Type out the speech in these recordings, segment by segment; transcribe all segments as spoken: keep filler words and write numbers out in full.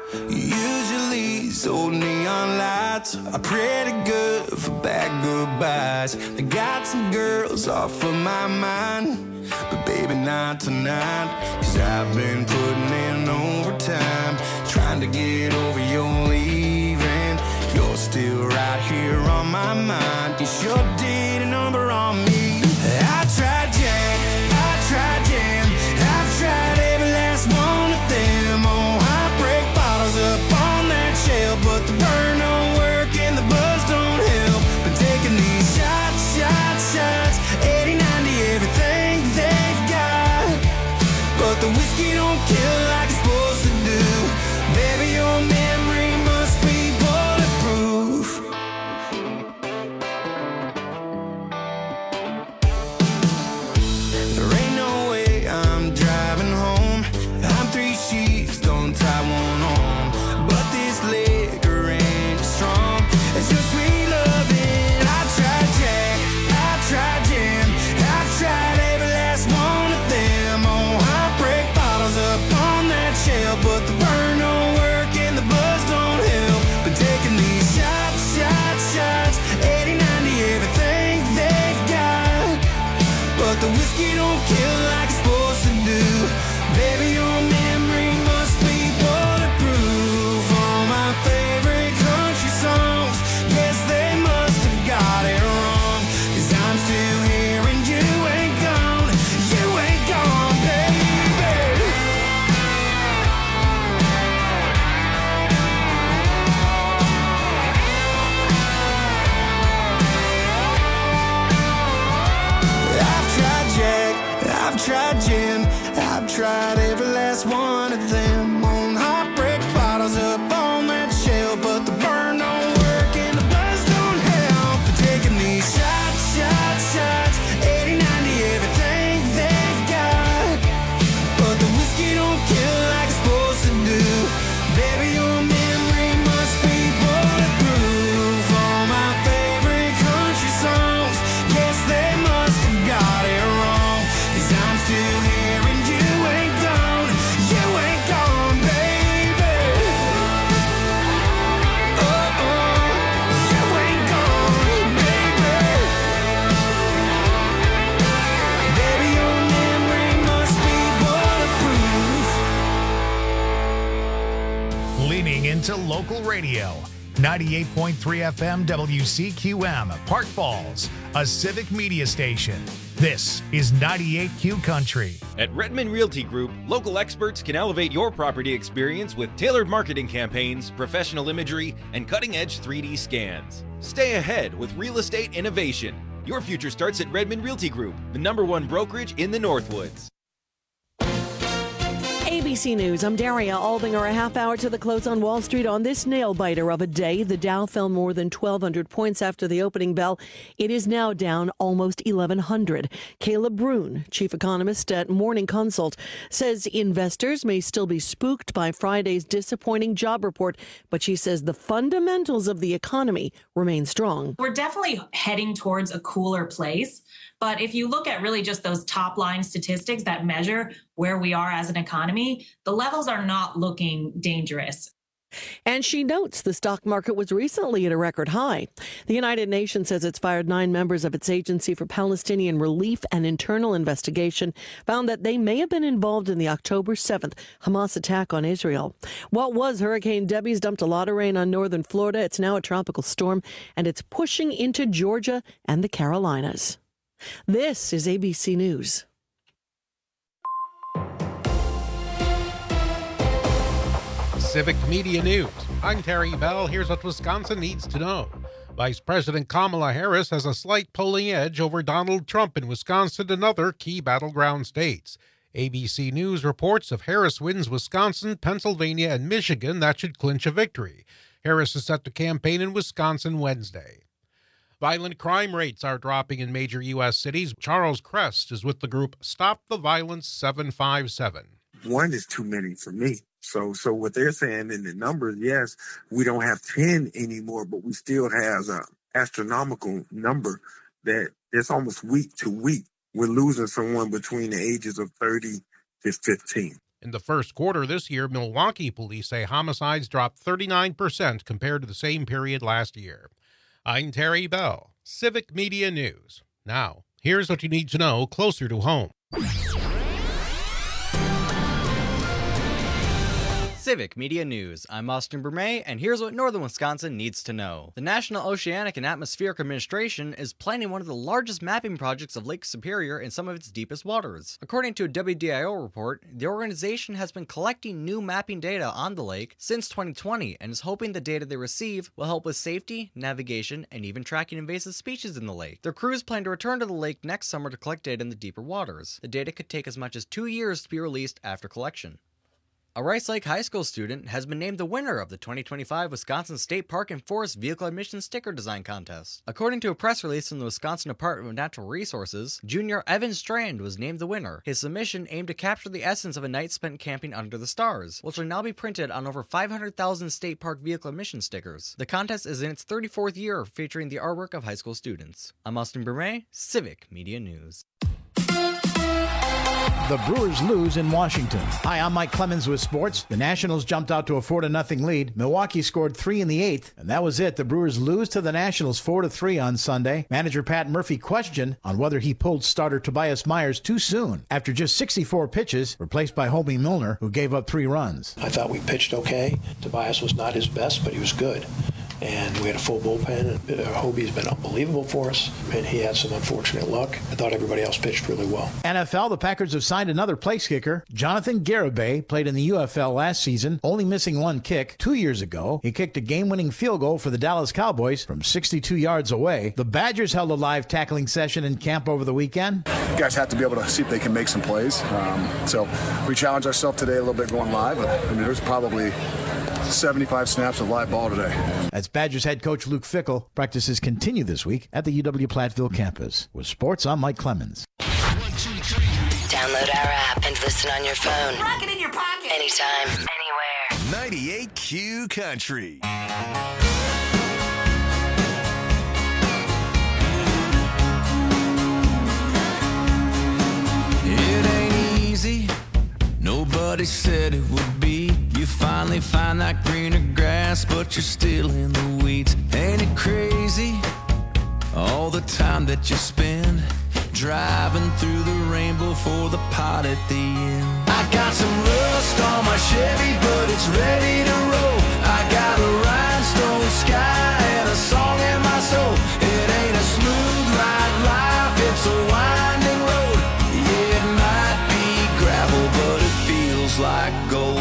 Usually so neon lights are pretty good for bad goodbyes. I got some girls off of my mind, but baby not tonight. Cause I've been putting in overtime, trying to get over your leaving. You're still right here on my mind. You sure did a number on me. I tried Jack, I tried Jam, I've tried every last one of them. Oh, I break bottles up on that shelf, but the burn don't work and the buzz don't help. Been taking these shots, shots, shots, eighty, ninety, everything they've got, but the whiskey don't kill like it's supposed to do. Baby, your memory must be bulletproof. There ain't no way I'm driving home. I'm three sheets, don't tie one on, but this liquor ain't as strong as your sweet loving. I tried Jack, I tried Jam, I've tried every last one of them. Oh, I break bottles up on that shelf, but the burn don't work and the buzz don't help. Been taking these shots, shots, shots, eighty, ninety, everything they've got, but the whiskey don't kill like it's supposed to do. Baby, your memory must be bulletproof. All my favorite country songs, yes, they must have got it wrong. Cause I'm still here and you ain't gone, you ain't gone, baby. I've tried Jack, I've tried Jim, I've tried every last one of them. On hot break bottles up on that shelf, but the burn don't work and the buzz don't help. Been taking these shots, shots, shots, eighty, ninety, everything they've got, but the whiskey don't kill like it's supposed to do. Baby, your memory must be bulletproof. All my favorite country songs, yes, they must have got it wrong. Cause I'm still here and you ain't gone, you ain't gone, baby. Oh, oh, you ain't gone, baby. Baby, your memory must be bulletproof. Leaning into local radio. ninety-eight point three F M W C Q M, Park Falls, a civic media station. This is ninety-eight Q Country. At Redmond Realty Group, local experts can elevate your property experience with tailored marketing campaigns, professional imagery, and cutting-edge three D scans. Stay ahead with real estate innovation. Your future starts at Redmond Realty Group, the number one brokerage in the Northwoods. A B C News, I'm Daria Albinger. A half hour to the close on Wall Street on this nail-biter of a day. The Dow fell more than twelve hundred points after the opening bell. It is now down almost eleven hundred. Caleb Brune, chief economist at Morning Consult, says investors may still be spooked by Friday's disappointing job report, but she says the fundamentals of the economy remain strong. We're definitely heading towards a cooler place. But if you look at really just those top line statistics that measure where we are as an economy, the levels are not looking dangerous. And she notes the stock market was recently at a record high. The United Nations says it's fired nine members of its Agency for Palestinian Relief and Internal Investigation, found that they may have been involved in the October seventh Hamas attack on Israel. What was Hurricane Debbie's dumped a lot of rain on northern Florida. It's now a tropical storm, and it's pushing into Georgia and the Carolinas. This is A B C News. Civic Media News. I'm Terry Bell. Here's what Wisconsin needs to know. Vice President Kamala Harris has a slight polling edge over Donald Trump in Wisconsin and other key battleground states. A B C News reports if Harris wins Wisconsin, Pennsylvania, and Michigan, that should clinch a victory. Harris is set to campaign in Wisconsin Wednesday. Violent crime rates are dropping in major U S cities. Charles Crest is with the group Stop the Violence seven five seven. One is too many for me. So so what they're saying in the numbers, yes, we don't have ten anymore, but we still have an astronomical number that it's almost week to week. We're losing someone between the ages of thirty to fifteen. In the first quarter this year, Milwaukee police say homicides dropped thirty-nine percent compared to the same period last year. I'm Terry Bell, Civic Media News. Now, here's what you need to know closer to home. Civic Media News. I'm Austin Bermay, and here's what Northern Wisconsin needs to know. The National Oceanic and Atmospheric Administration is planning one of the largest mapping projects of Lake Superior in some of its deepest waters. According to a W D I O report, the organization has been collecting new mapping data on the lake since twenty twenty and is hoping the data they receive will help with safety, navigation, and even tracking invasive species in the lake. Their crews plan to return to the lake next summer to collect data in the deeper waters. The data could take as much as two years to be released after collection. A Rice Lake High School student has been named the winner of the twenty twenty-five Wisconsin State Park and Forest Vehicle Admission Sticker Design Contest. According to a press release from the Wisconsin Department of Natural Resources, junior Evan Strand was named the winner. His submission aimed to capture the essence of a night spent camping under the stars, which will now be printed on over five hundred thousand state park vehicle admission stickers. The contest is in its thirty-fourth year, featuring the artwork of high school students. I'm Austin Bermay, Civic Media News. The Brewers lose in Washington. Hi, I'm Mike Clemens with sports. The Nationals jumped out to a four to nothing lead. Milwaukee scored three in the eighth, and that was it. The Brewers lose to the Nationals four to three on Sunday. Manager Pat Murphy questioned on whether he pulled starter Tobias Myers too soon after just sixty-four pitches, replaced by Hobie Milner, who gave up three runs. I thought we pitched okay. Tobias was not his best, but he was good. And we had a full bullpen. Hobie's been unbelievable for us, and he had some unfortunate luck. I thought everybody else pitched really well. N F L, the Packers have signed another place kicker. Jonathan Garibay played in the U F L last season, only missing one kick. Two years ago, he kicked a game-winning field goal for the Dallas Cowboys from sixty-two yards away. The Badgers held a live tackling session in camp over the weekend. You guys have to be able to see if they can make some plays. Um, so we challenged ourselves today a little bit going live. But, I mean, there's probably seventy-five snaps of live ball today. That's Badgers head coach Luke Fickell. Practices continue this week at the U W Platteville campus. With sports, I'm Mike Clemens. Download our app and listen on your phone. Rock it in your pocket. Anytime, anywhere. ninety-eight Q Country. It ain't easy. Nobody said it would be. You finally find that greener grass, but you're still in the weeds. Ain't it crazy? All the time that you spend driving through the rainbow for the pot at the end. I got some rust on my Chevy, but it's ready to roll. I got a rhinestone sky and a song in my soul. It ain't a smooth ride life, it's a winding road. Yeah, it might be gravel, but it feels like gold.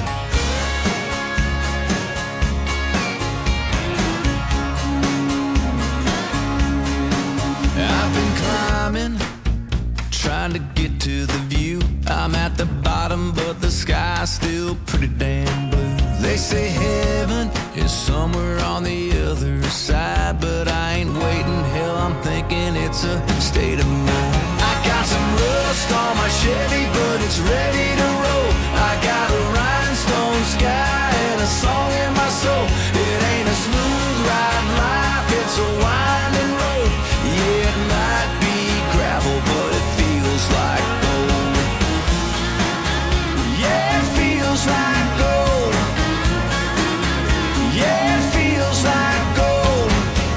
I've been climbing, trying to get to the view. I'm at the bottom, but the sky's still pretty damn blue. They say heaven is somewhere on the other side, but I ain't waiting. Hell, I'm thinking it's a state of mind. I got some rust on my Chevy, but it's ready to roll. I got a rhinestone sky and a song in my soul. It ain't a smooth ride life, it's a winding road. Yeah, it might be gravel, but it feels like gold. Yeah, it feels like gold. Yeah, it feels like gold.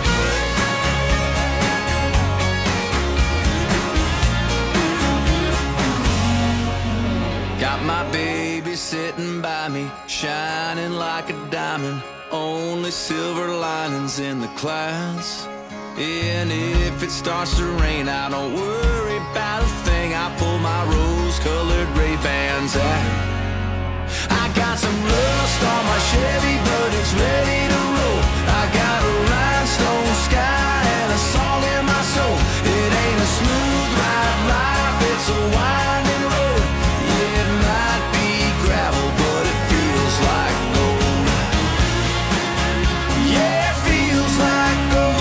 Got my baby sitting by me, shining like a diamond. Only silver linings in the clouds. And if it starts to rain, I don't worry about a thing. I pull my rose-colored Ray-Bans out. I got some rust on my Chevy, but it's ready to roll. I got a rhinestone sky and a song in my soul. It ain't a smooth ride life, it's a winding road. Yeah, it might be gravel, but it feels like gold. Yeah, it feels like gold.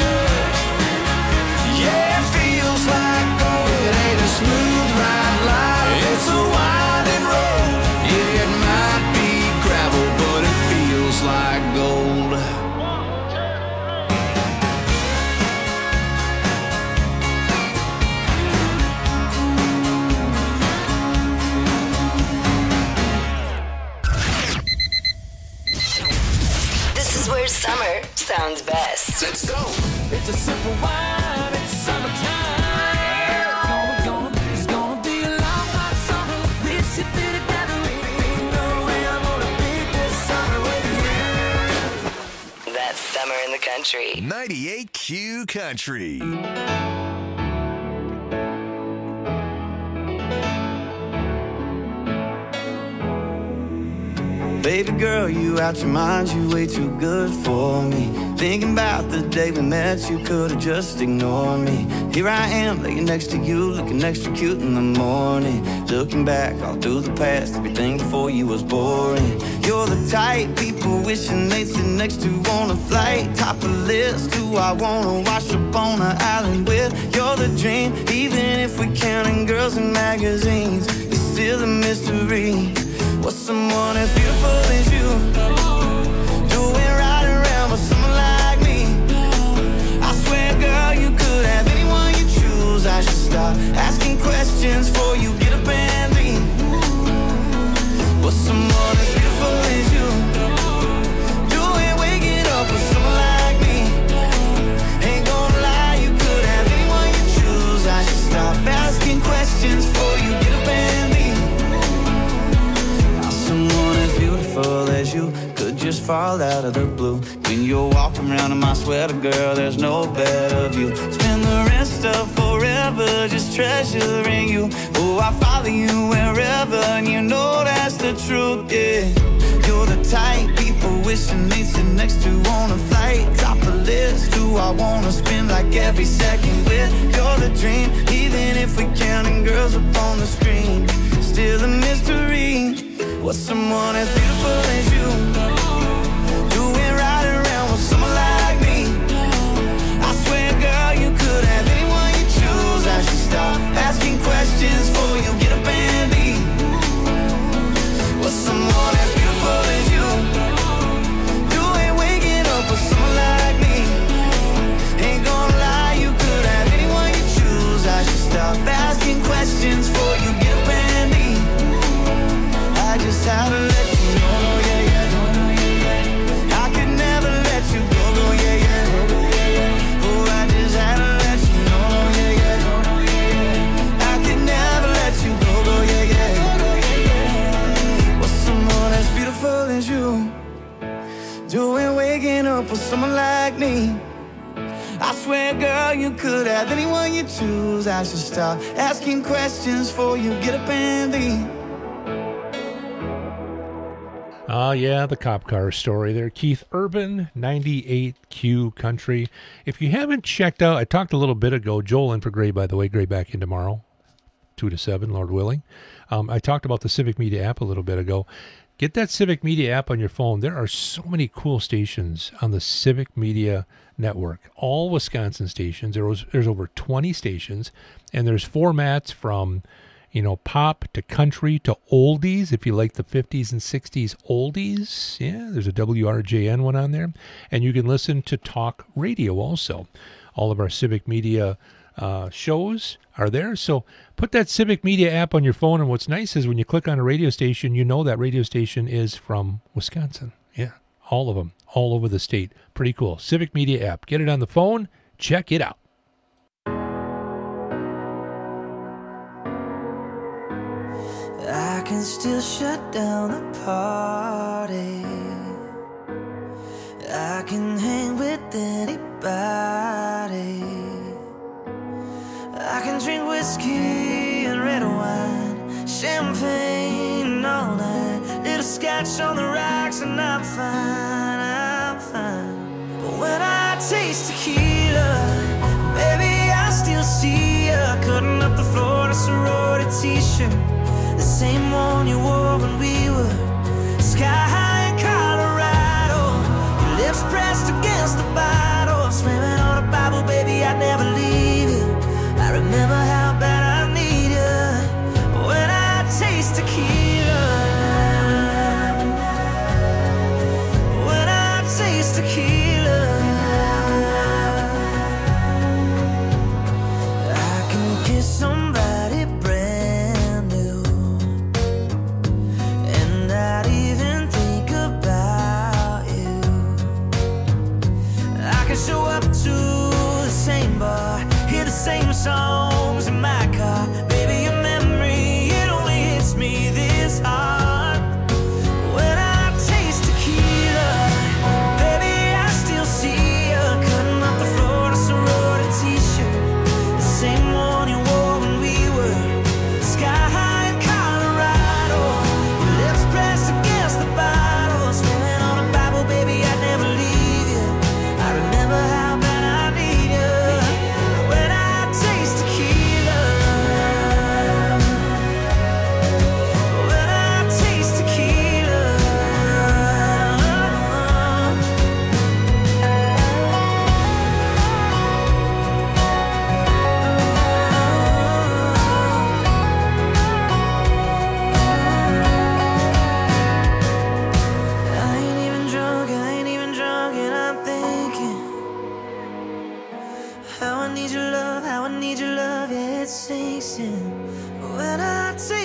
Yeah, it feels like gold. It ain't a smooth ride life, it's a winding road. Yeah, it might be sounds best. Let's go. It's a simple wine, it's summertime. Gonna, gonna, it's gonna be a long hot summer. We should be together. Ain't no way I'm gonna beat this summer with you. That's Summer in the Country. ninety-eight Q Country. Baby girl, you out your mind, you way too good for me. Thinking about the day we met, you could've just ignored me. Here I am, laying next to you, looking extra cute in the morning. Looking back all through the past, everything before you was boring. You're the type people wishing they'd sit next to on a flight. Top of the list, who I wanna wash up on an island with. You're the dream, even if we're counting girls in magazines. It's still a mystery. What's someone as beautiful as you doing right around with someone like me? I swear, girl, you could have anyone you choose. I should stop asking questions before you get up and leave. What's someone as beautiful as you doing waking up with someone like me? Ain't gonna lie, you could have anyone you choose. I should stop asking questions before you get up and leave. Someone as beautiful as you could just fall out of the blue. When you're walking around in my sweater, girl, there's no better view. Spend the rest of forever just treasuring you. Oh, I follow you wherever, and you know that's the truth, yeah. You're the type people wishing they'd sit next to on a flight. Top the list, who I wanna spend like every second with. You're the dream, even if we're counting girls up on the screen. Still a mystery. What's someone as beautiful as you doing right around with someone like me? I swear, girl, you could have anyone you choose. I should stop asking questions before you get up and leave. What's someone as beautiful as you doing waking up with someone like me? Ain't gonna lie, you could have anyone you choose. I should stop asking questions before you get up and leave. I just had to let you know, yeah, yeah. I could never let you go, go, yeah, yeah. Oh, I just had to let you know, yeah, yeah. I could never let you go, go, yeah, yeah. What's someone as beautiful as you doing waking up with someone like me? I swear, girl, you could have anyone you choose. I should stop asking questions before you get up and leave. Ah, uh, yeah, the cop car story there. Keith Urban, ninety-eight Q Country. If you haven't checked out, I talked a little bit ago, Joel in for Gray, by the way, Gray back in tomorrow, two to seven, Lord willing. Um, I talked about the Civic Media app a little bit ago. Get that Civic Media app on your phone. There are so many cool stations on the Civic Media network, all Wisconsin stations. There was, there's over twenty stations, and there's formats from, you know, pop to country to oldies. If you like the fifties and sixties oldies, yeah, there's a W R J N one on there. And you can listen to talk radio also. All of our Civic Media uh, shows are there. So put that Civic Media app on your phone. And what's nice is when you click on a radio station, you know that radio station is from Wisconsin. Yeah, all of them, all over the state. Pretty cool. Civic Media app. Get it on the phone. Check it out. I can still shut down the party. I can hang with anybody. I can drink whiskey and red wine, champagne all night, little scotch on the rocks, and I'm fine, I'm fine. But when I taste tequila, baby, I still see you cutting up the Florida sorority t-shirt, the same one you wore when we were sky high in Colorado. Your lips pressed against the bottle, swimming on a Bible, baby, I'd never leave you. I remember how bad I need you when I taste tequila. When I taste tequila, I can kiss somebody brand new and not even think about you. I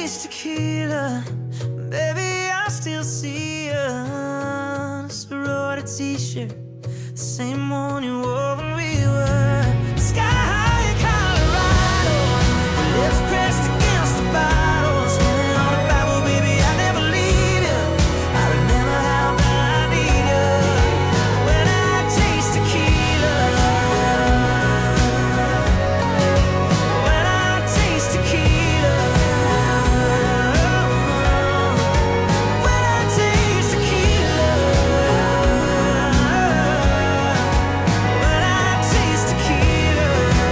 taste tequila, baby, I still see ya. Sorority t-shirt, the same one you wore when we were sky high in Colorado. Lips pressed against the bottle, spinning on a Bible, baby, I never leave you. I remember how bad I need you when I taste tequila. When I taste tequila. When I taste tequila. When I taste tequila.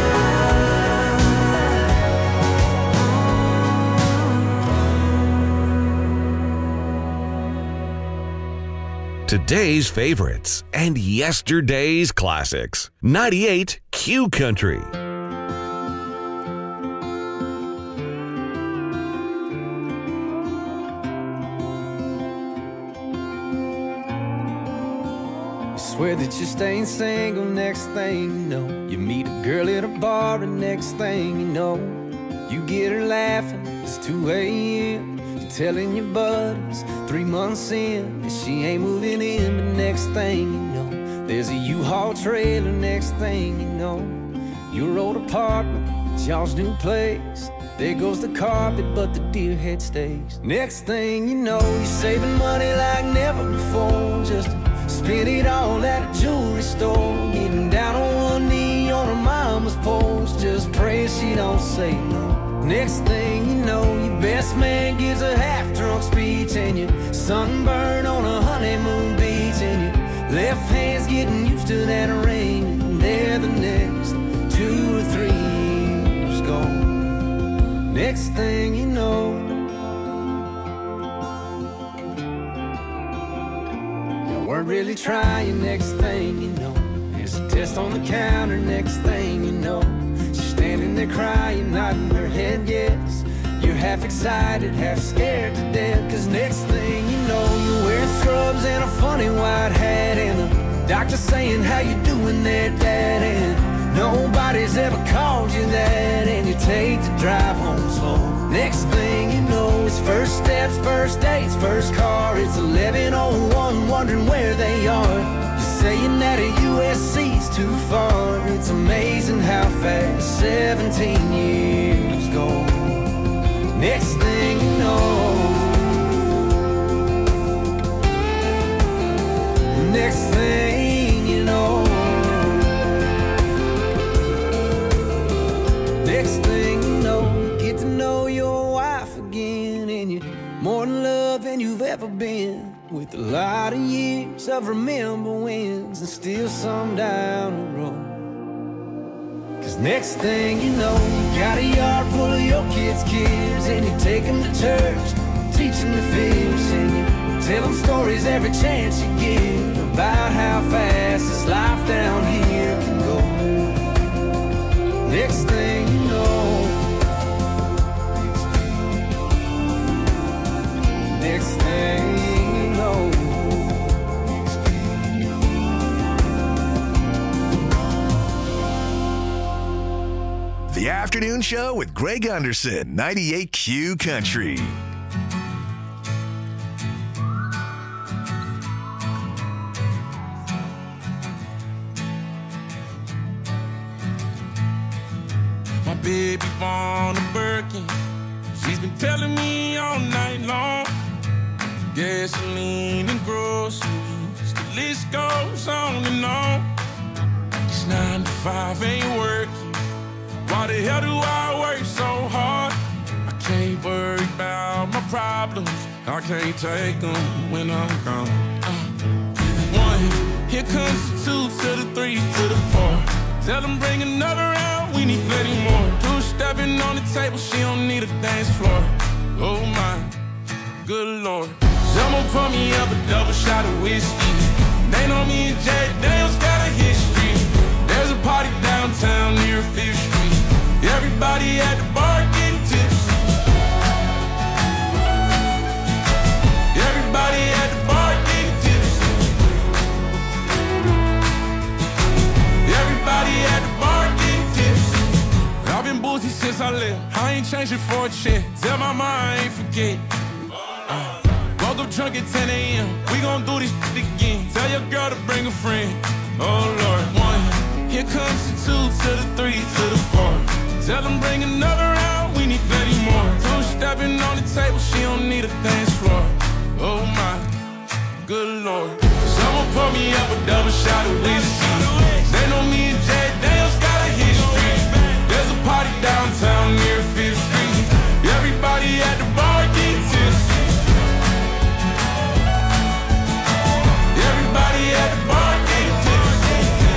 Today's favorites and yesterday's classics. ninety-eight Q Country. Swear that you're staying single, next thing you know, you meet a girl at a bar, and next thing you know, you get her laughing, it's two a.m. You're telling your buddies, three months in, that she ain't moving in, but next thing you know, there's a U-Haul trailer, next thing you know, your old apartment, it's y'all's new place. There goes the carpet, but the deer head stays. Next thing you know, you're saving money like never before, just to spend it all at a jewelry store, getting down on one knee on her mama's porch, just pray she don't say no. Next thing you know, your best man gives a half-drunk speech, and you're sunburned on a honeymoon beach, and your left hand's getting used to that ring, and there the next two or three years gone. Next thing you know, you weren't really trying. Next thing you know, there's a test on the counter. Next thing you know, she's standing there crying, nodding her head yes. You're half excited, half scared to death, cause next thing you know, you're wearing scrubs and a funny white hat, and the doctor saying, how you doing there, Dad? And nobody's ever called you that, and you take the drive home slow. Next thing you know, it's first steps, first dates, first car. It's eleven oh one, wondering where they are. You're saying that a U S C's too far. It's amazing how fast seventeen years go. Next thing you know, next thing you know, next thing you know, you get to know your wife again, and you're more in love than you've ever been, with a lot of years of remember wins and still some down the road. Cause next thing you know, you got a yard full of your kids' kids, and you take them to church, teach them to fish, and you tell them stories every chance you get about how fast this life down here can go. Next thing you know, next thing you know, The Afternoon Show with Greg Anderson, ninety-eight Q Country. My baby born a Birkin, she's been telling me all night long. Gasoline and groceries, the list goes on and on. This nine to five ain't working. Why the hell do I work so hard? I can't worry about my problems, I can't take them when I'm gone. uh. One, here comes the two to the three to the four. Tell them bring another round, we need plenty more. Two stepping on the table, she don't need a dance floor. Oh my, good lord. Someone pour me up a double shot of whiskey. They know me and Jack Daniels got a history. There's a party downtown near Fifth Street. Everybody at the bar getting tipsy. Everybody at the bar getting tipsy. Everybody at the bar getting tipsy. I've been boozy since I left. I ain't change it for a check. Tell my mom I ain't forget. Uh, woke up drunk at ten a.m. We gon' do this shit again. Tell your girl to bring a friend. Oh Lord, one. Here comes the two to the three to the four. Tell them bring another round. We need plenty more. Two stepping on the table. She don't need a dance floor. Oh my, good Lord. Someone pour me up a double shot of whiskey. They know me and Jay Daniels got a history. There's a party downtown near Fifth Street. Everybody at the bar get tipsy. Everybody at the bar get tipsy.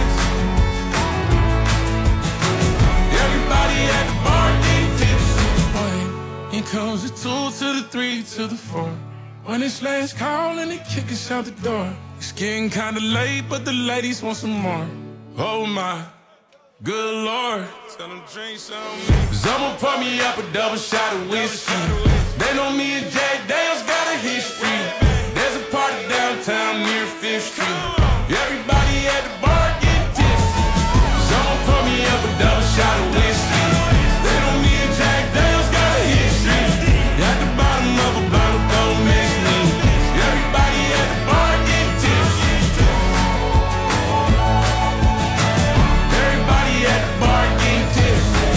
Everybody at the bar get tipsy. Boy, here comes the two to the three to the four. When it's last call and they kick us out the door. It's getting kinda late, but the ladies want some more. Oh my, good Lord. Tell them drink some. Someone pour me up a double shot of whiskey. They know me and Jay Daniels got a history. There's a party downtown near Fifth Street. Everybody at the bar get tipsy. Someone pour me up a double shot of whiskey. They know me and Jay Daniels got a history. At the bottom of a bottle, don't miss me. Everybody at the bar get tipsy. Everybody at the bar get tipsy.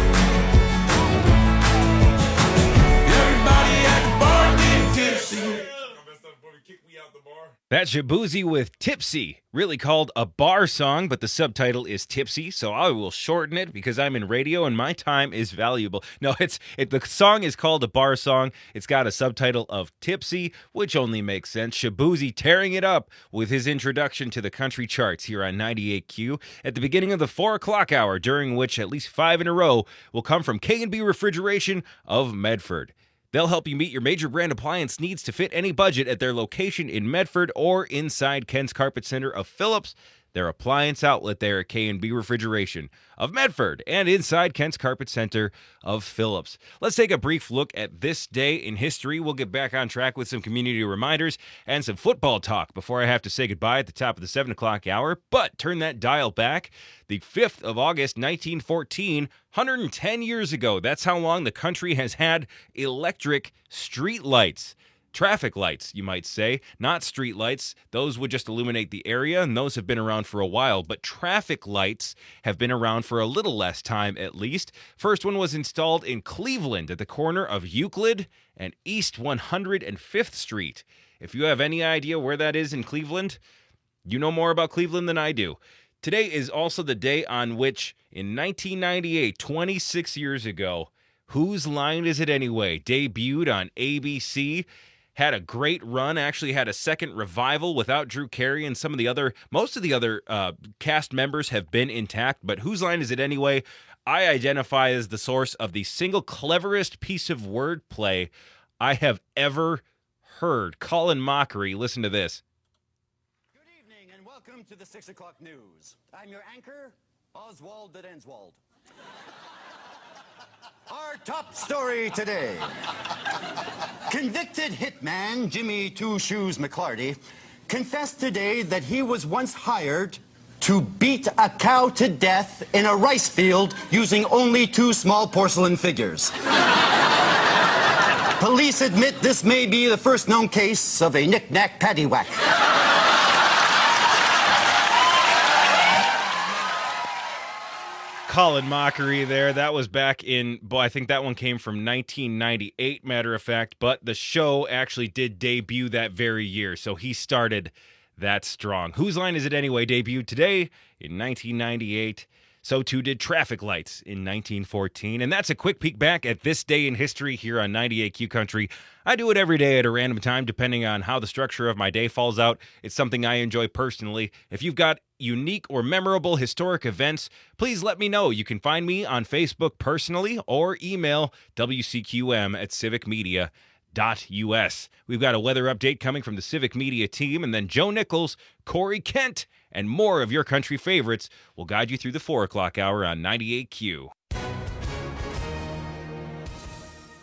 Everybody at the bar get tipsy. That's Shabuzi with Tipsy, really called a bar song, but the subtitle is Tipsy, so I will shorten it because I'm in radio and my time is valuable. No, it's it, the song is called a bar song. It's got a subtitle of Tipsy, which only makes sense. Shabuzi tearing it up with his introduction to the country charts here on ninety-eight Q at the beginning of the four o'clock hour, during which at least five in a row will come from K and B Refrigeration of Medford. They'll help you meet your major brand appliance needs to fit any budget at their location in Medford or inside Ken's Carpet Center of Phillips. Their appliance outlet there at K and B Refrigeration of Medford and inside Ken's Carpet Center of Phillips. Let's take a brief look at this day in history. We'll get back on track with some community reminders and some football talk before I have to say goodbye at the top of the seven o'clock hour. But turn that dial back. The fifth of August, nineteen fourteen, one hundred ten years ago. That's how long the country has had electric street lights. Traffic lights, you might say, not street lights. Those would just illuminate the area, and those have been around for a while. But traffic lights have been around for a little less time, at least. First one was installed in Cleveland at the corner of Euclid and East one hundred fifth Street. If you have any idea where that is in Cleveland, you know more about Cleveland than I do. Today is also the day on which, in nineteen ninety-eight, twenty-six years ago, Whose Line Is It Anyway debuted on A B C. Had a great run, actually had a second revival without Drew Carey and some of the other, most of the other uh, cast members have been intact, but Whose Line Is It Anyway? I identify as the source of the single cleverest piece of wordplay I have ever heard. Colin Mockery, listen to this. Good evening and welcome to the six o'clock news. I'm your anchor, Oswald the Denswald. Our top story today. Convicted hitman Jimmy Two Shoes McClarty confessed today that he was once hired to beat a cow to death in a rice field using only two small porcelain figures. Police admit this may be the first known case of a knick-knack paddywhack. Colin Mockery there. That was back in, boy, I think that one came from nineteen ninety-eight, matter of fact, but the show actually did debut that very year, so he started that strong. Whose Line Is It Anyway debuted today in nineteen ninety-eight. So too did Traffic Lights in nineteen fourteen. And that's a quick peek back at this day in history here on ninety-eight Q Country. I do it every day at a random time, depending on how the structure of my day falls out. It's something I enjoy personally. If you've got unique or memorable historic events, please let me know. You can find me on Facebook personally or email W C Q M at civic media dot U S. We've got a weather update coming from the Civic Media team, and then Joe Nichols, Corey Kent, and more of your country favorites will guide you through the four o'clock hour on ninety-eight Q.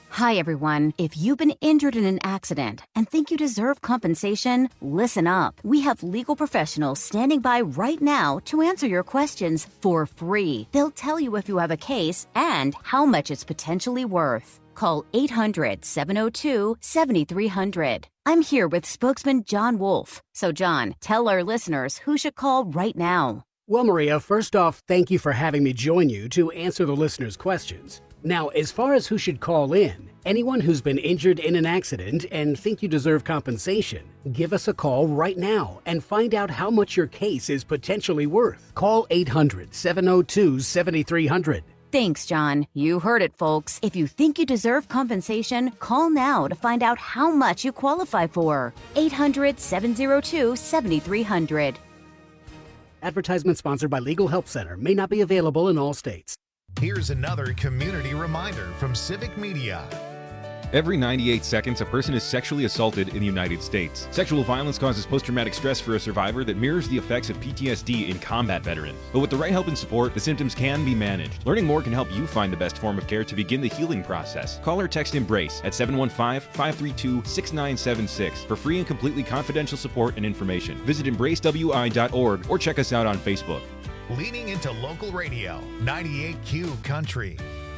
Hi, everyone. If you've been injured in an accident and think you deserve compensation, listen up. We have legal professionals standing by right now to answer your questions for free. They'll tell you if you have a case and how much it's potentially worth. Call eight hundred, seven oh two, seven three hundred. I'm here with spokesman John Wolf. So, John, tell our listeners who should call right now. Well, Maria, first off, thank you for having me join you to answer the listeners' questions. Now, as far as who should call in, anyone who's been injured in an accident and think you deserve compensation, give us a call right now and find out how much your case is potentially worth. Call eight hundred, seven oh two, seven three hundred. Thanks, John. You heard it, folks. If you think you deserve compensation, call now to find out how much you qualify for. eight hundred, seven oh two, seven three hundred. Advertisement sponsored by Legal Help Center. May not be available in all states. Here's another community reminder from Civic Media. Every ninety-eight seconds, a person is sexually assaulted in the United States. Sexual violence causes post-traumatic stress for a survivor that mirrors the effects of P T S D in combat veterans. But with the right help and support, the symptoms can be managed. Learning more can help you find the best form of care to begin the healing process. Call or text EMBRACE at seven one five, five three two, six nine seven six for free and completely confidential support and information. Visit embrace w i dot org or check us out on Facebook. Leaning into local radio, ninety-eight Q Country.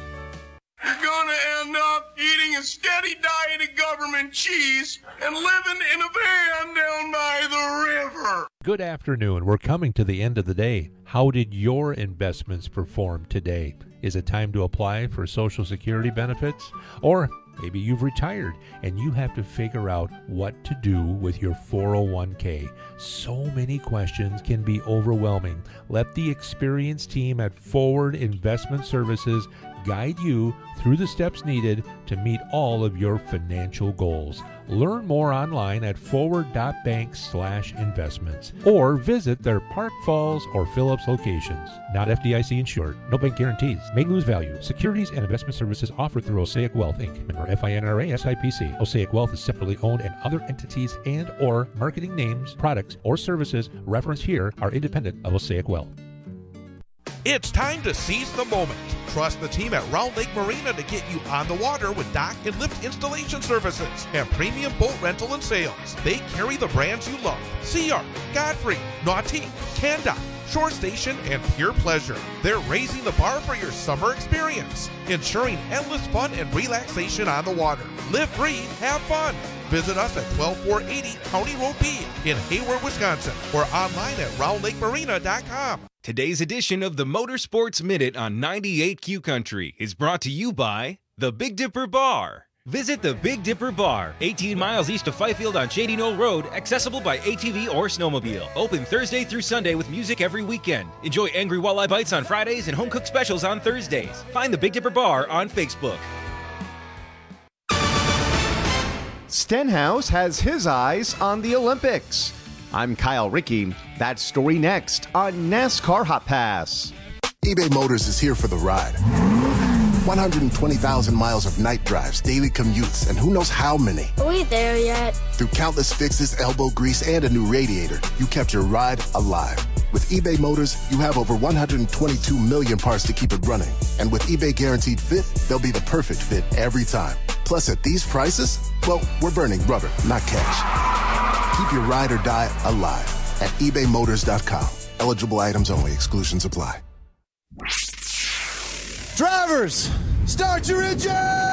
You're gonna end up eating a steady diet of government cheese and living in a van down by the river. Good afternoon. We're coming to the end of the day. How did your investments perform today? Is it time to apply for Social Security benefits? Or maybe you've retired and you have to figure out what to do with your four oh one k. So many questions can be overwhelming. Let the experienced team at Forward Investment Services guide you through the steps needed to meet all of your financial goals. Learn more online at forward.bank slash investments or visit their Park Falls or Phillips locations. Not F D I C insured. No bank guarantees. May lose value. Securities and investment services offered through Osaic Wealth, Incorporated. Member F I N R A S I P C. Osaic Wealth is separately owned, and other entities and or marketing names, products, or services referenced here are independent of Osaic Wealth. It's time to seize the moment. Trust the team at Round Lake Marina to get you on the water with dock and lift installation services and premium boat rental and sales. They carry the brands you love: Sea Art, Godfrey, Nautique, Canda, Shore Station, and Pure Pleasure. They're raising the bar for your summer experience, ensuring endless fun and relaxation on the water. Live free, have fun. Visit us at twelve four eighty County Road B in Hayward, Wisconsin, or online at round lake marina dot com. Today's edition of the Motorsports Minute on ninety-eight Q Country is brought to you by the Big Dipper Bar. Visit the Big Dipper Bar, eighteen miles east of Fifield on Shady Knoll Road, accessible by A T V or snowmobile. Open Thursday through Sunday with music every weekend. Enjoy Angry Walleye Bites on Fridays and home cooked specials on Thursdays. Find the Big Dipper Bar on Facebook. Stenhouse has his eyes on the Olympics. I'm Kyle Rickey. That story next on NASCAR Hot Pass. eBay Motors is here for the ride. one hundred twenty thousand miles of night drives, daily commutes, and who knows how many. Are we there yet? Through countless fixes, elbow grease, and a new radiator, you kept your ride alive. With eBay Motors, you have over one hundred twenty-two million parts to keep it running. And with eBay Guaranteed Fit, they'll be the perfect fit every time. Plus, at these prices, well, we're burning rubber, not cash. Keep your ride or die alive at ebay motors dot com. Eligible items only. Exclusions apply. Drivers, start your engines!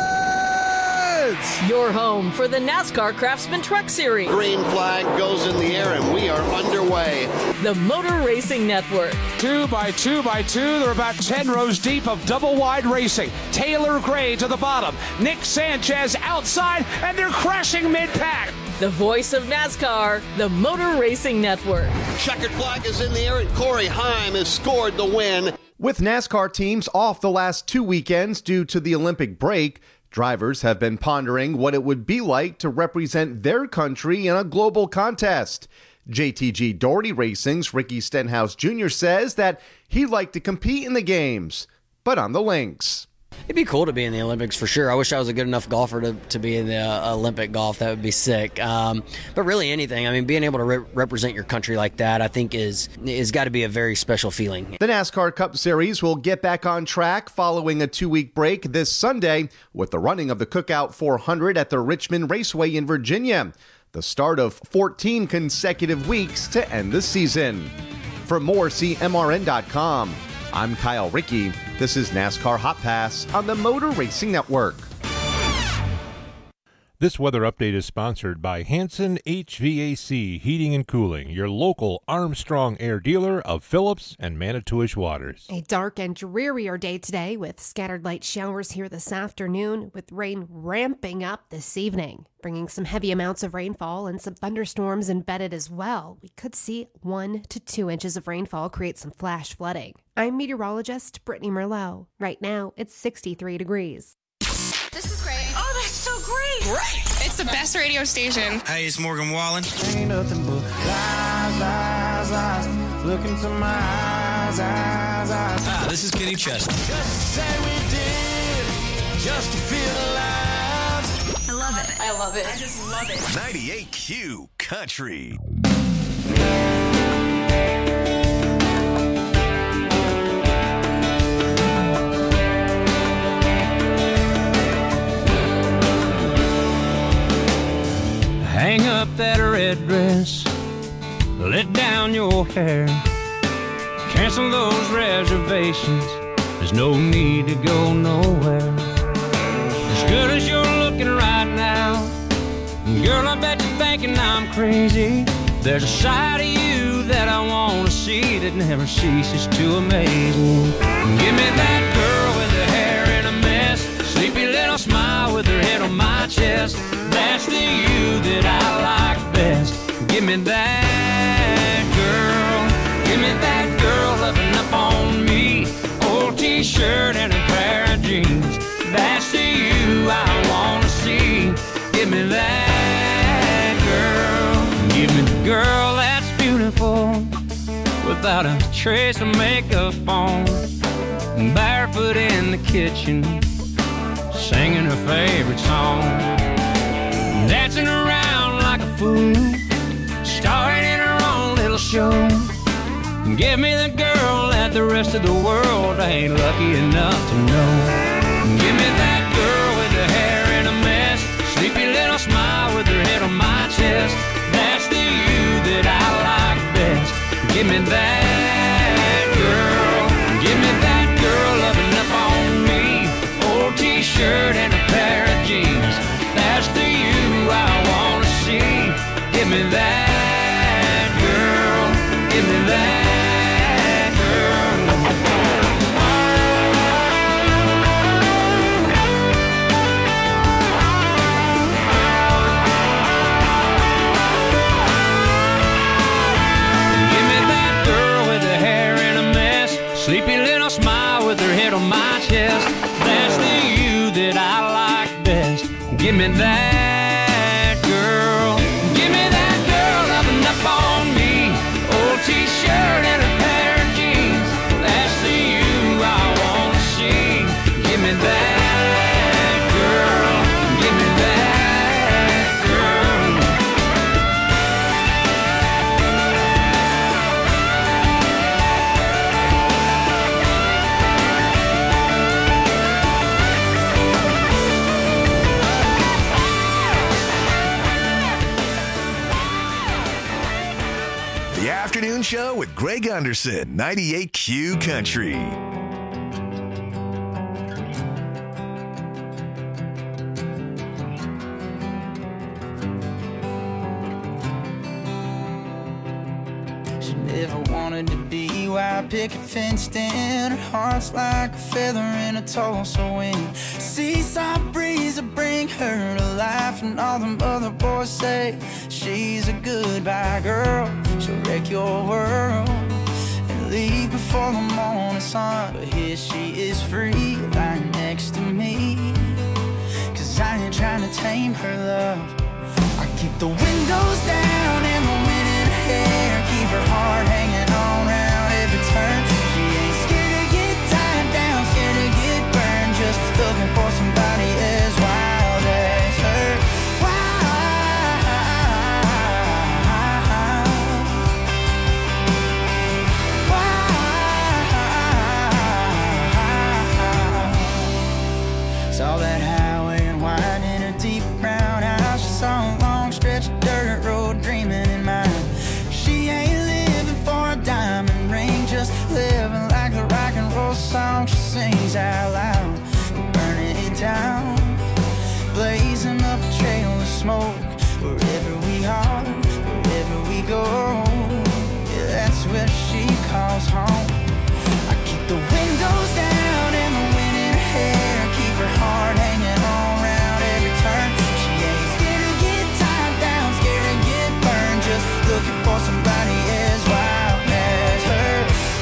Your home for the NASCAR Craftsman Truck Series. Green flag goes in the air and we are underway. The Motor Racing Network. Two by two by two, they're about ten rows deep of double wide racing. Taylor Gray to the bottom, Nick Sanchez outside, and they're crashing mid-pack. The voice of NASCAR, the Motor Racing Network. Checkered flag is in the air and Corey Heim has scored the win. With NASCAR teams off the last two weekends due to the Olympic break, drivers have been pondering what it would be like to represent their country in a global contest. J T G Doherty Racing's Ricky Stenhouse Junior says that he'd like to compete in the games, but on the links. It'd be cool to be in the Olympics for sure. I wish I was a good enough golfer to, to be in the uh, Olympic golf. That would be sick. Um, but really anything. I mean, being able to re- represent your country like that, I think is is got to be a very special feeling. The NASCAR Cup Series will get back on track following a two-week break this Sunday with the running of the Cookout four hundred at the Richmond Raceway in Virginia, the start of fourteen consecutive weeks to end the season. For more, see M R N dot com. I'm Kyle Rickey. This is NASCAR Hot Pass on the Motor Racing Network. This weather update is sponsored by Hanson H V A C Heating and Cooling, your local Armstrong Air dealer of Phillips and Manitowish Waters. A dark and drearier day today with scattered light showers here this afternoon, with rain ramping up this evening, bringing some heavy amounts of rainfall and some thunderstorms embedded as well. We could see one to two inches of rainfall create some flash flooding. I'm meteorologist Brittany Merlot. Right now, it's sixty-three degrees. This is great. Oh, that's so great. Great. It's the best radio station. Hey, it's Morgan Wallen. Ain't nothing but lies, lies, lies. Look into my eyes, eyes, eyes. Hi, this is Kenny Chesney. Just to say we did, just to feel alive. I love it. I love it. I just love it. ninety-eight Q Country. Hang up that red dress, let down your hair, cancel those reservations, there's no need to go nowhere. As good as you're looking right now, girl, I bet you're thinking I'm crazy. There's a side of you that I want to see that never ceases to amaze me. Give me that girl with her hair in a mess, sleepy little smile with her head on my chest. That's the you that I like best. Give me that girl. Give me that girl loving up on me. Old t-shirt and a pair of jeans. That's the you I want to see. Give me that girl. Give me the girl that's beautiful, without a trace of makeup on, barefoot in the kitchen, singing her favorite song, dancing around like a fool, starring in her own little show. Give me the girl that the rest of the world ain't lucky enough to know. Give me that girl with her hair in a mess, sleepy little smile with her head on my chest. That's the you that I like best. Give me that girl. Give me that girl loving up on me. Old t-shirt and a pair of jeans. That's the you I want to see. Give me that girl. Give me that girl. Give me that girl with her hair in a mess, sleepy little smile with her head on my chest. That's the you that I like best. Give me that girl. Give me that girl loving up on me. Old t-shirt and a pair of jeans. That's the you I want to see. Give me that girl. Give me that girl. The Afternoon Show with Greg Anderson, ninety-eight Q Country. She never wanted to be white picket fenced in. Her heart's like a feather in a Tulsa wind. Seesaw breeze will bring her to life, and all them other boys say she's a goodbye girl. She'll wreck your world and leave before the morning sun. But here she is free, right next to me. Cause I ain't trying to tame her love. I keep the windows down and the wind in her hair, keep her heart hanging on round every turn. She ain't scared to get tied down, scared to get burned, just smoke. Wherever we are, wherever we go, yeah, that's where she calls home. I keep the windows down and the wind in her hair, keep her heart hanging on round every turn. She ain't scared to get tied down, scared to get burned, just looking for somebody as wild as her.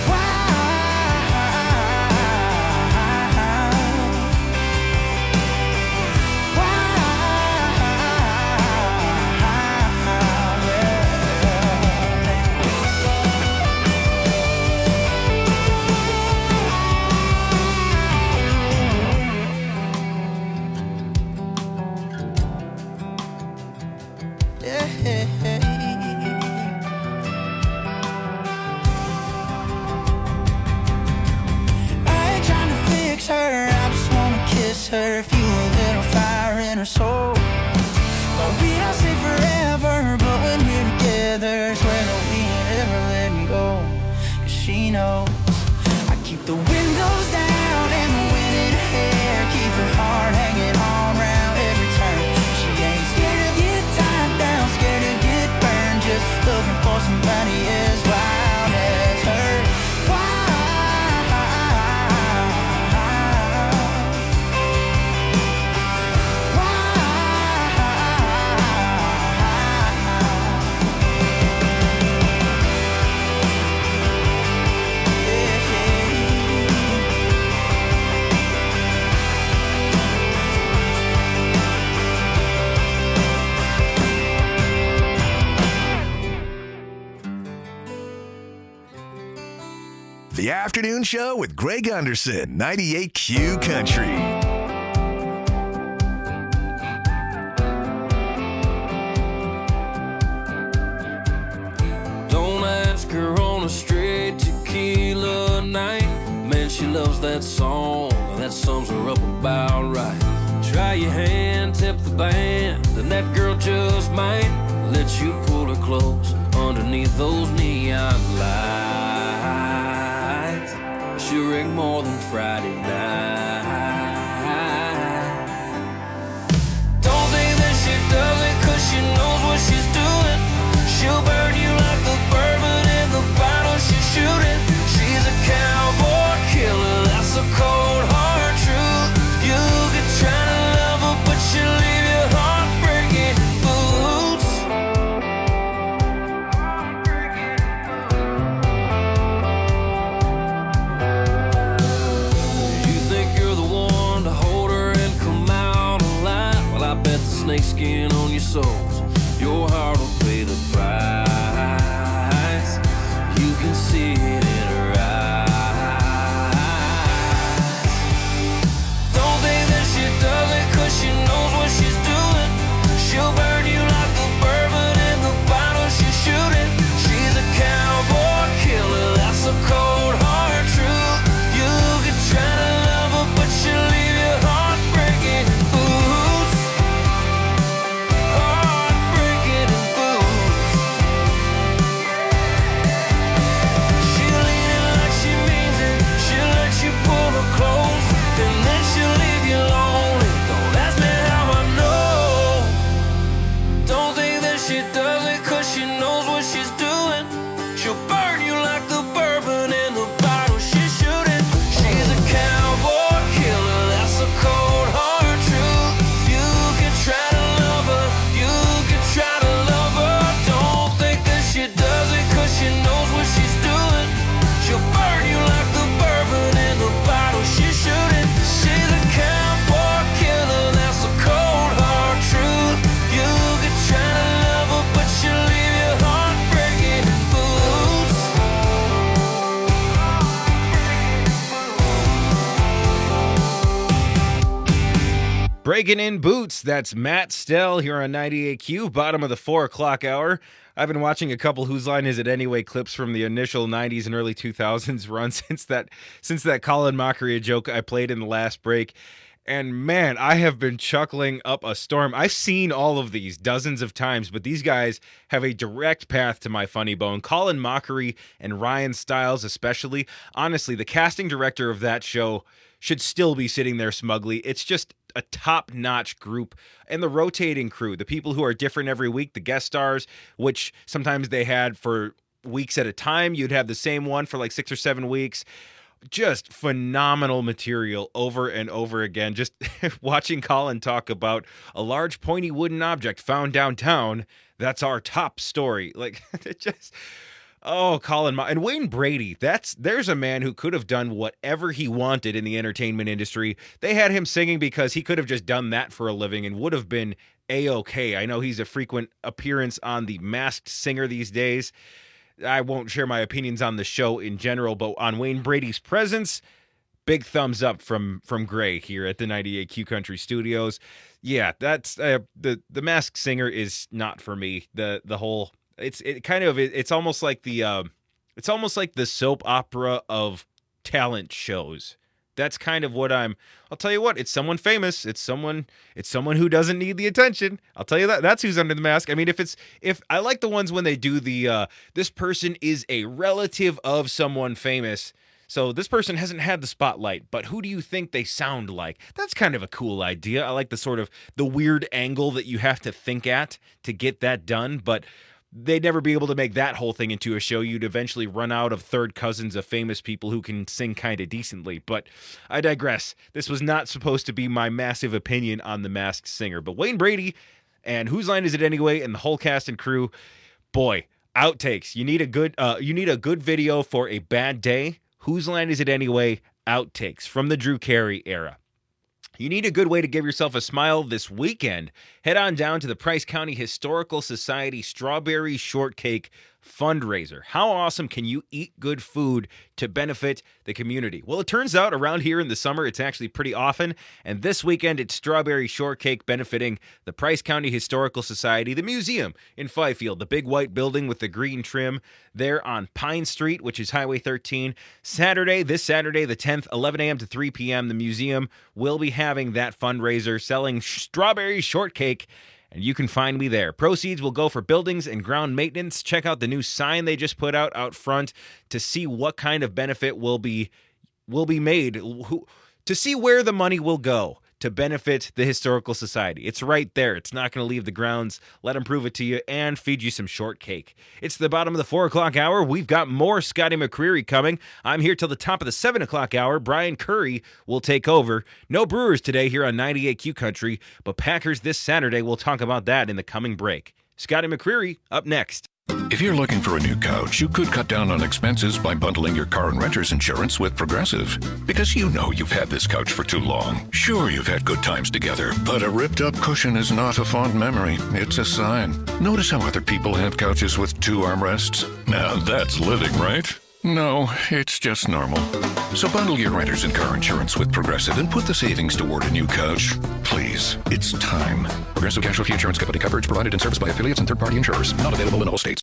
Her, I just wanna kiss her, feel a little fire in her soul. But we don't say forever, but when we're together, swear that we ain't ever letting go. Cause she knows I keep the windows down and the wind in her hair, keep her heart hanging on round every turn. She ain't scared to get tied down, scared to get burned, just looking for somebody as wild as her. The Afternoon Show with Greg Gunderson, ninety-eight Q Country. Don't ask her on a straight tequila night. Man, she loves that song, and that sums her up about right. Try your hand, tip the band, and that girl just might let you pull her close underneath those neon lights. She'll ring more than Friday night. Don't think that she does it cause she knows what she's doing. She'll burn you like the bourbon in the bottle she's shooting. She's a cowboy killer, that's a cold hard truth. You could try to love her but she'll leave your heart breaking boots. Snakeskin on your soles, your heart will pay the price. You can see it in her eyes. Don't think that she does it cause she knows what she's doing. She'll burn you like the bourbon in the bottle she's shooting. She's a cowboy killer, that's a cold hard truth. You could try to love her but she'll leave your heart breaking boots. Close, and then she'll leave you lonely. Don't ask me how I know. Don't think that she does it cause she knows what she's doing. She'll burn you like the bourbon in the bottle she's shooting. She's a cowboy killer, that's a cold hard truth. You can try to love her, you can try to love her. Don't think that she does it cause she knows what she's doing. She'll burn you like the bourbon in the bottle she's shooting. She's a cowboy killer, that's a cold hard truth. You could try to love her but she'll leave your heart breaking boots. Breaking in boots, that's Matt Stell here on ninety-eight Q, bottom of the four o'clock hour. I've been watching a couple Whose Line Is It Anyway clips from the initial nineties and early two thousands run since that since that Colin Mochrie joke I played in the last break. And man, I have been chuckling up a storm. I've seen all of these dozens of times, but these guys have a direct path to my funny bone. Colin Mochrie and Ryan Stiles especially. Honestly, the casting director of that show should still be sitting there smugly. It's just a top-notch group, and the rotating crew, the people who are different every week, the guest stars, which sometimes they had for weeks at a time. You'd have the same one for like six or seven weeks. Just phenomenal material over and over again. Just watching Colin talk about a large pointy wooden object found downtown. That's our top story. Like, it just... Oh, Colin, and Wayne Brady, that's there's a man who could have done whatever he wanted in the entertainment industry. They had him singing because he could have just done that for a living and would have been A-okay. I know he's a frequent appearance on The Masked Singer these days. I won't share my opinions on the show in general, but on Wayne Brady's presence, big thumbs up from from Gray here at the ninety-eight Q Country Studios. Yeah, that's uh, the the Masked Singer is not for me. The the whole It's it kind of it's almost like the uh, it's almost like the soap opera of talent shows. That's kind of what I'm. I'll tell you what. It's someone famous. It's someone. It's someone who doesn't need the attention. I'll tell you that. That's who's under the mask. I mean, if it's if I like the ones when they do the uh, this person is a relative of someone famous. So this person hasn't had the spotlight, but who do you think they sound like? That's kind of a cool idea. I like the sort of the weird angle that you have to think at to get that done, but they'd never be able to make that whole thing into a show. You'd eventually run out of third cousins of famous people who can sing kind of decently. But I digress. This was not supposed to be my massive opinion on The Masked Singer. But Wayne Brady and Whose Line Is It Anyway and the whole cast and crew, boy, outtakes. You need a good uh, you need a good video for a bad day. Whose Line Is It Anyway? Outtakes from the Drew Carey era. You need a good way to give yourself a smile this weekend. Head on down to the Price County Historical Society Strawberry Shortcake fundraiser. How awesome can you eat good food to benefit the community? Well, it turns out around here in the summer, it's actually pretty often. And this weekend, it's Strawberry Shortcake benefiting the Price County Historical Society, the museum in Fifield, the big white building with the green trim there on Pine Street, which is Highway thirteen. Saturday, this Saturday, the tenth, eleven a.m. to three p.m., the museum will be having that fundraiser selling strawberry shortcake. And you can find me there. Proceeds will go for buildings and ground maintenance. Check out the new sign they just put out out front to see what kind of benefit will be will be made, who, to see where the money will go to benefit the Historical Society. It's right there. It's not going to leave the grounds. Let them prove it to you and feed you some shortcake. It's the bottom of the four o'clock hour. We've got more Scotty McCreery coming. I'm here till the top of the seven o'clock hour. Brian Curry will take over. No Brewers today here on ninety-eight Q Country, but Packers this Saturday. We'll talk about that in the coming break. Scotty McCreery up next. If you're looking for a new couch, you could cut down on expenses by bundling your car and renter's insurance with Progressive. Because you know you've had this couch for too long. Sure, you've had good times together, but a ripped-up cushion is not a fond memory. It's a sign. Notice how other people have couches with two armrests? Now that's living, right? No, it's just normal. So bundle your renters and car insurance with Progressive and put the savings toward a new couch. Please, it's time. Progressive Casualty Insurance Company coverage provided and serviced by affiliates and third-party insurers. Not available in all states.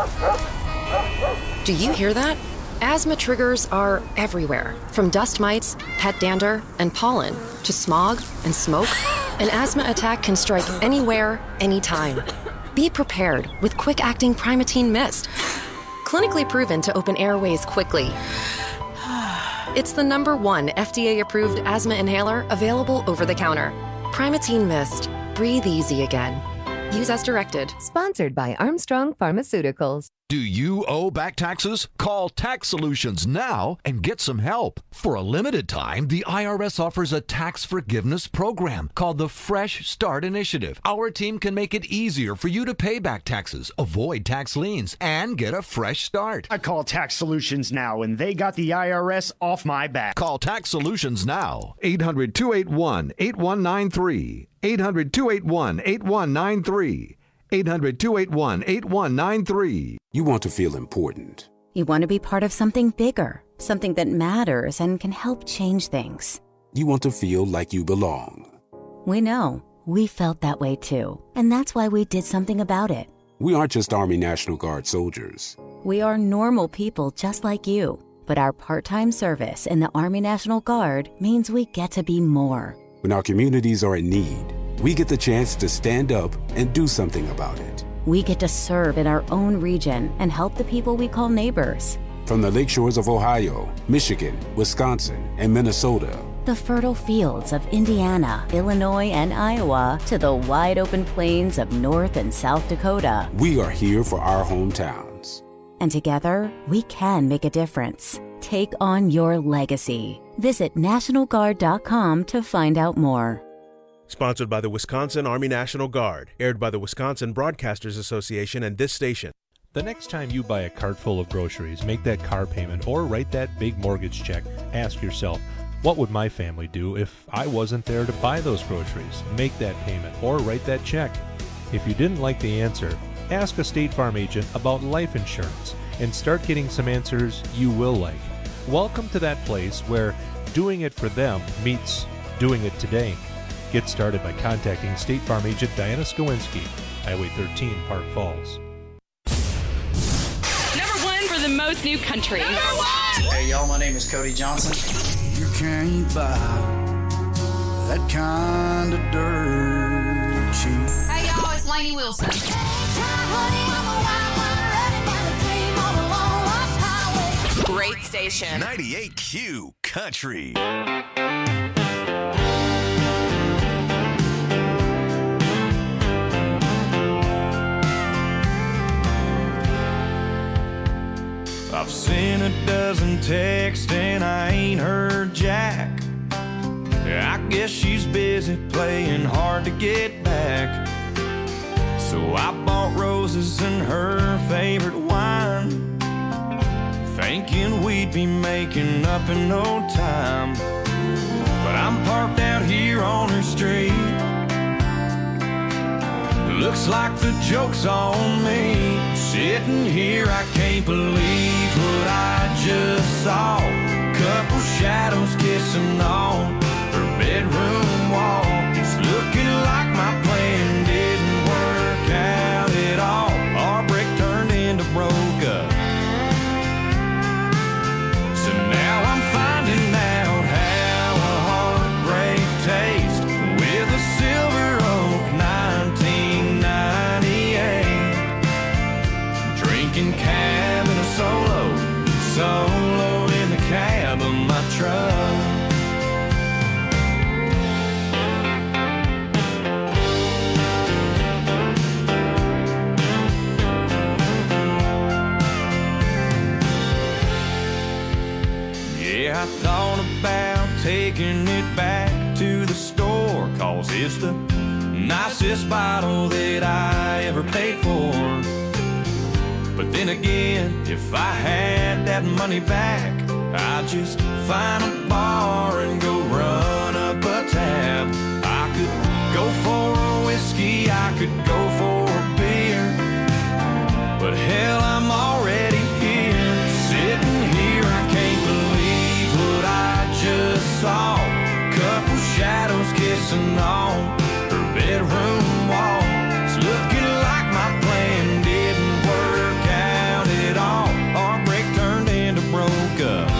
Do you hear that? Asthma triggers are everywhere. From dust mites, pet dander, and pollen, to smog and smoke. An asthma attack can strike anywhere, anytime. Be prepared with quick-acting Primatene Mist. Clinically proven to open airways quickly. It's the number one F D A-approved asthma inhaler available over the counter. Primatene Mist. Breathe easy again. Use as directed. Sponsored by Armstrong Pharmaceuticals. Do you owe back taxes? Call Tax Solutions now and get some help. For a limited time, the I R S offers a tax forgiveness program called the Fresh Start Initiative. Our team can make it easier for you to pay back taxes, avoid tax liens, and get a fresh start. I call Tax Solutions now, and they got the I R S off my back. Call Tax Solutions now. eight hundred, two eight one, eight one nine three. eight hundred, two eight one, eight one nine three. eight hundred, two eight one, eight one nine three. You want to feel important. You want to be part of something bigger, something that matters and can help change things. You want to feel like you belong. We know. We felt that way too. And that's why we did something about it. We aren't just Army National Guard soldiers. We are normal people just like you. But our part-time service in the Army National Guard means we get to be more. When our communities are in need, we get the chance to stand up and do something about it. We get to serve in our own region and help the people we call neighbors. From the lakeshores of Ohio, Michigan, Wisconsin, and Minnesota. the fertile fields of Indiana, Illinois, and Iowa to the wide open plains of North and South Dakota. We are here for our hometowns. And together, we can make a difference. Take on your legacy. Visit National Guard dot com to find out more. Sponsored by the Wisconsin Army National Guard. Aired by the Wisconsin Broadcasters Association and this station. The next time you buy a cart full of groceries, make that car payment, or write that big mortgage check, ask yourself, what would my family do if I wasn't there to buy those groceries, make that payment, or write that check? If you didn't like the answer, ask a State Farm agent about life insurance and start getting some answers you will like. Welcome to that place where doing it for them meets doing it today. Get started by contacting State Farm agent Diana Skowinski, Highway thirteen, Park Falls. Number one for the most new country. Number one! Hey, y'all, my name is Cody Johnson. You can't buy that kind of dirt cheap. Hey, y'all, it's Lainey Wilson. Great station. ninety-eight Q Country. I've seen a dozen texts and I ain't heard Jack. I guess she's busy playing hard to get back. So I bought roses and her favorite wine, thinking we'd be making up in no time. But I'm parked out here on her street. Looks like the joke's on me. Sitting here, I can't believe what I just saw. Couple shadows kissing on her bedroom wall. It's looking like my plan didn't work out at all. Our break turned into broke up. So now I'm finding out how a heartbreak tastes with a Silver Oak nineteen ninety-eight. Drinking cab in a solo, solo in the cab of my truck. Yeah, I thought about taking it back to the store, cause it's the nicest bottle that I ever paid for. But then again, if I had that money back, I'd just find a bar and go run up a tab. I could go for a whiskey, I could go for a beer, but hell, I'm already here. Sitting here, I can't believe what I just saw. Couple shadows kissing on her bedroom wall. It's looking like my plan didn't work out at all. Our break turned into broke up.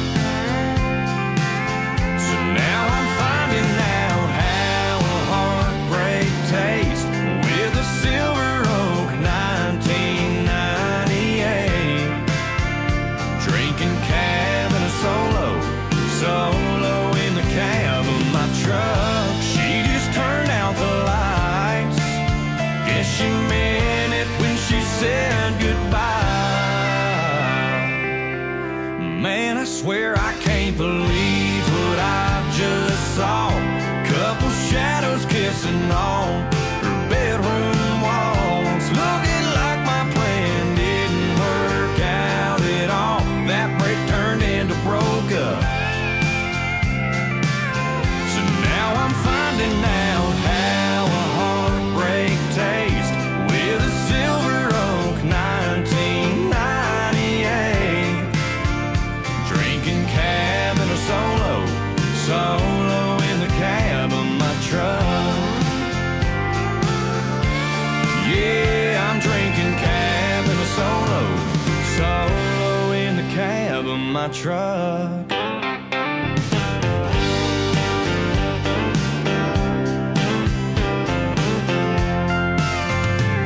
So now I'm finding out how a heartbreak tastes with a Silver Oak nineteen ninety-eight. Drinking cab in a solo, solo in the cab of my truck. She just turned out the lights. Guess she meant it when she said goodbye. Man, I swear I can't believe what I just saw. Couple shadows kissing on her bedroom walls. Looking like my plan didn't work out at all. That break turned into broke up. So now I'm finding out how a heartbreak tastes with a Silver Oak nineteen ninety-eight. Drinking cab in a solo, solo in the cab of my truck. Yeah, I'm drinking cab in a solo, solo in the cab of my truck.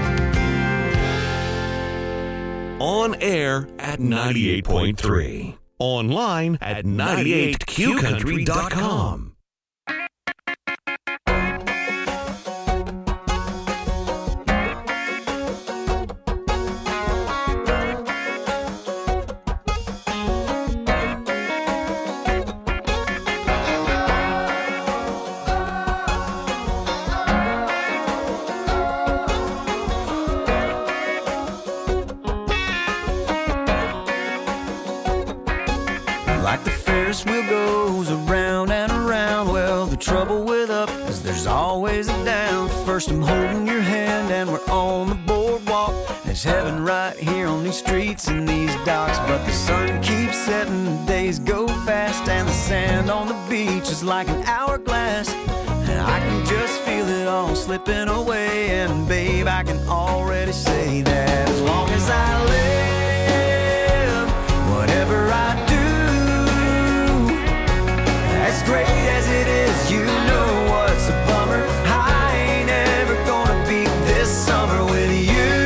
On air at ninety-eight point three. Online at ninety-eight q country dot com. Like the Ferris wheel goes around and around. Well, the trouble with up is there's always a down. First I'm holding your hand and we're on the boardwalk. There's heaven right here on these streets and these docks. But the sun keeps setting, the days go fast, and the sand on the beach is like an hourglass. And I can just feel it all slipping away. And babe, I can already say that as long as I live, whatever I do, as great as it is, you know what's a bummer. I ain't ever gonna beat this summer with you.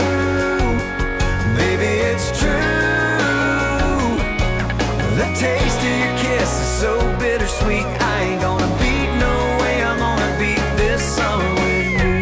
Baby, it's true. The taste of your kiss is so bittersweet. I ain't gonna beat, no way I'm gonna beat this summer with you.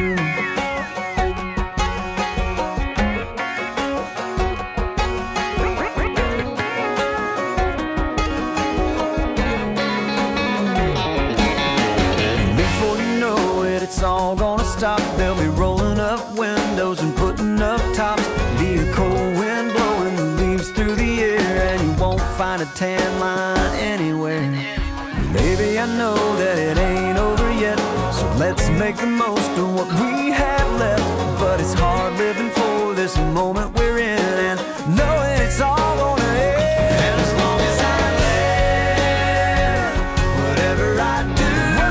It's all gonna stop. They'll be rolling up windows and putting up tops. Be a cold wind blowing the leaves through the air, and you won't find a tan line anywhere. Baby, I know that it ain't over yet, so let's make the most of what we have left. But it's hard living for this moment we're in, and knowing it's all gonna end. And as long as I live, whatever I do,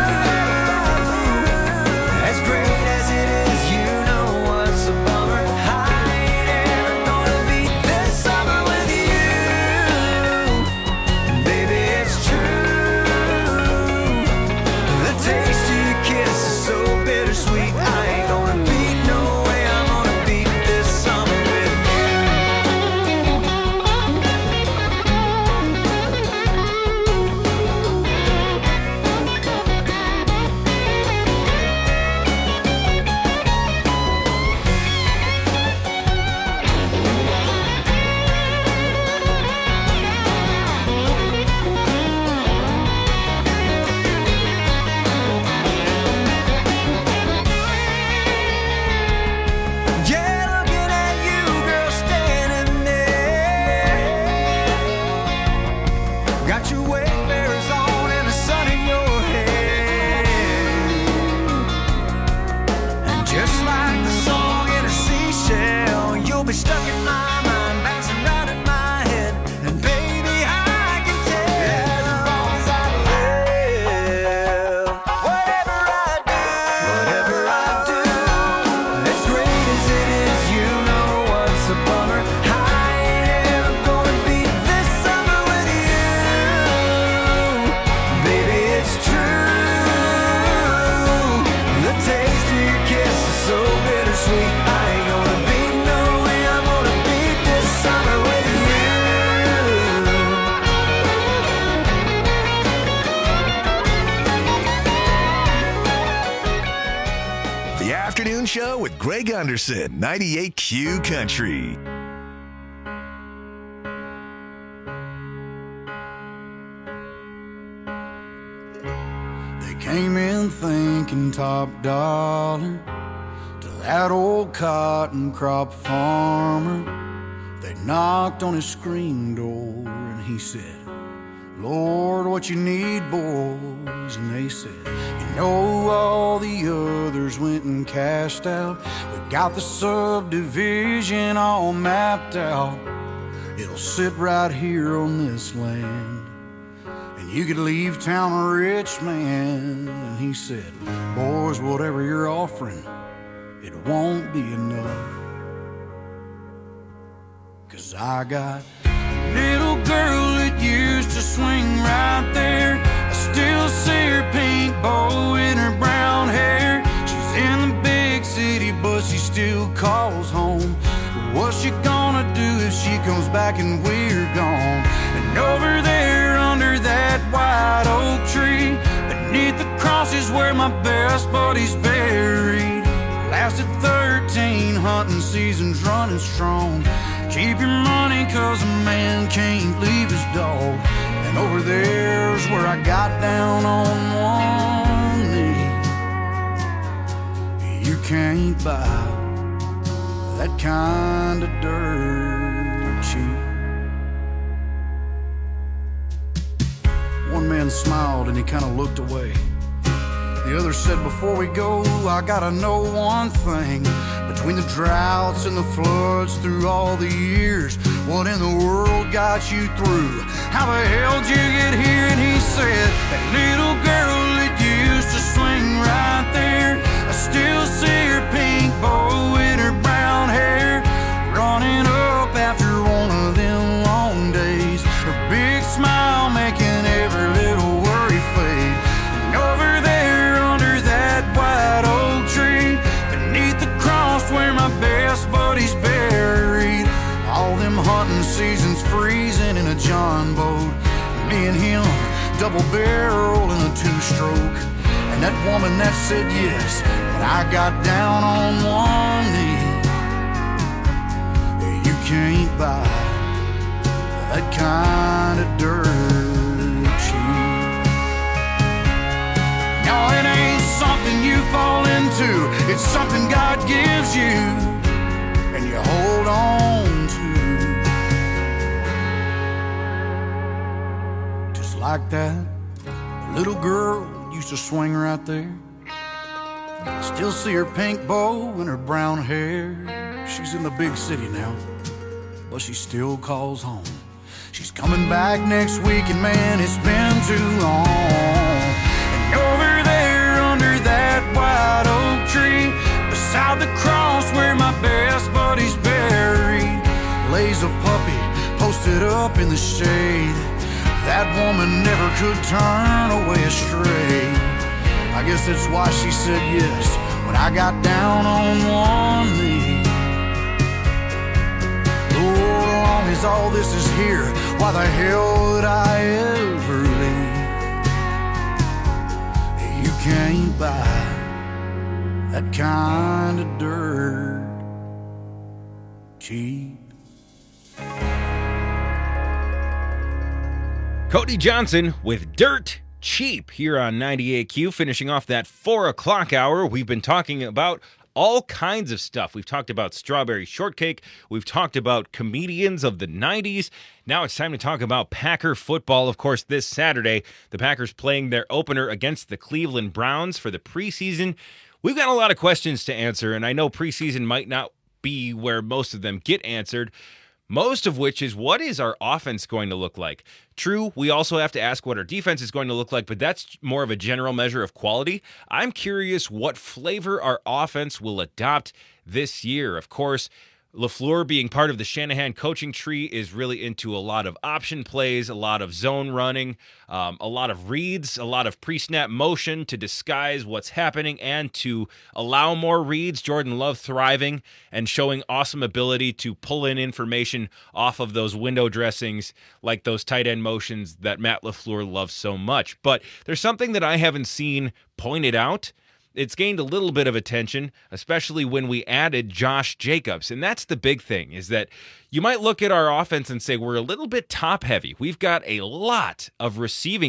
as great as it is, you know what's a bummer. I ain't ever gonna beat this summer with you. Baby, it's true. The taste of your kiss is so bittersweet. I ain't gonna beat, no way I'm gonna beat this summer with be stuck in my mind, bouncing round in my head. And baby, I can tell, as long as I live, whatever I do, whatever I do, as great as it is, you know what's a bummer. I ain't ever gonna beat this summer with you. Baby, it's true. The taste of your kiss is so bittersweet. I ain't gonna beat no way I'm gonna beat this summer with The Afternoon Show with Greg Anderson, ninety-eight Q Country. They came in thinking top dollar to that old cotton crop farmer. They knocked on his screen door and he said, Lord, what you need, boys? And they said, you know, all the others went and cashed out. We got the subdivision all mapped out. It'll sit right here on this land, and you could leave town a rich man. And he said, boys, whatever you're offering, it won't be enough. 'Cause I got a little girl that used to swing right there. I still see her pink bow in her brown hair. She's in the big city, but she still calls home What's she gonna do if she comes back and we're gone? And over there under that white oak tree, beneath the cross is where my best buddy's buried. Lasted thirteen hunting seasons running strong. Keep your money cause a man can't leave his dog. And over there's where I got down on one knee. You can't buy that kind of dirt cheap. One man smiled and he kind of looked away. The other said, before we go, I gotta know one thing. Between the droughts and the floods through all the years, what in the world got you through? How the hell did you get here? And he said, that little girl that used to swing right there, I still see her pink bow in her brown hair, running up after one of them long days. Her big smile making every little worry fade. And over there under that white oak tree, beneath the cross where my best buddy's buried, all them hunting seasons freezing in a John boat, me and him double barrel in a two-stroke. And that woman that said yes, but I got down on one knee. You can't buy that kind of dirt cheap. No, it ain't something you fall into, it's something God gives you and you hold on to. Just like that little girl used to swing right there. I still see her pink bow and her brown hair. She's in the big city now, but she still calls home. She's coming back next week, and man, it's been too long. And over there under that white oak tree, beside the cross where my best buddy's buried, lays a puppy posted up in the shade. That woman never could turn away astray. I guess that's why she said yes when I got down on one knee. Lord, as long as all this is here, why the hell would I ever leave? You can't buy that kind of dirt cheap. Cody Johnson with Dirt Cheap here on ninety-eight Q. Finishing off that four o'clock hour, we've been talking about all kinds of stuff. We've talked about Strawberry Shortcake. We've talked about comedians of the nineties. Now it's time to talk about Packer football. Of course, this Saturday, the Packers playing their opener against the Cleveland Browns for the preseason. We've got a lot of questions to answer, and I know preseason might not be where most of them get answered. Most of which is, what is our offense going to look like? True, we also have to ask what our defense is going to look like, but that's more of a general measure of quality. I'm curious what flavor our offense will adopt this year. Of course, LaFleur, being part of the Shanahan coaching tree, is really into a lot of option plays, a lot of zone running, um, a lot of reads, a lot of pre-snap motion to disguise what's happening and to allow more reads. Jordan Love thriving and showing awesome ability to pull in information off of those window dressings like those tight end motions that Matt LaFleur loves so much. But there's something that I haven't seen pointed out. It's gained a little bit of attention, especially when we added Josh Jacobs. And that's the big thing, is that you might look at our offense and say we're a little bit top heavy. We've got a lot of receiving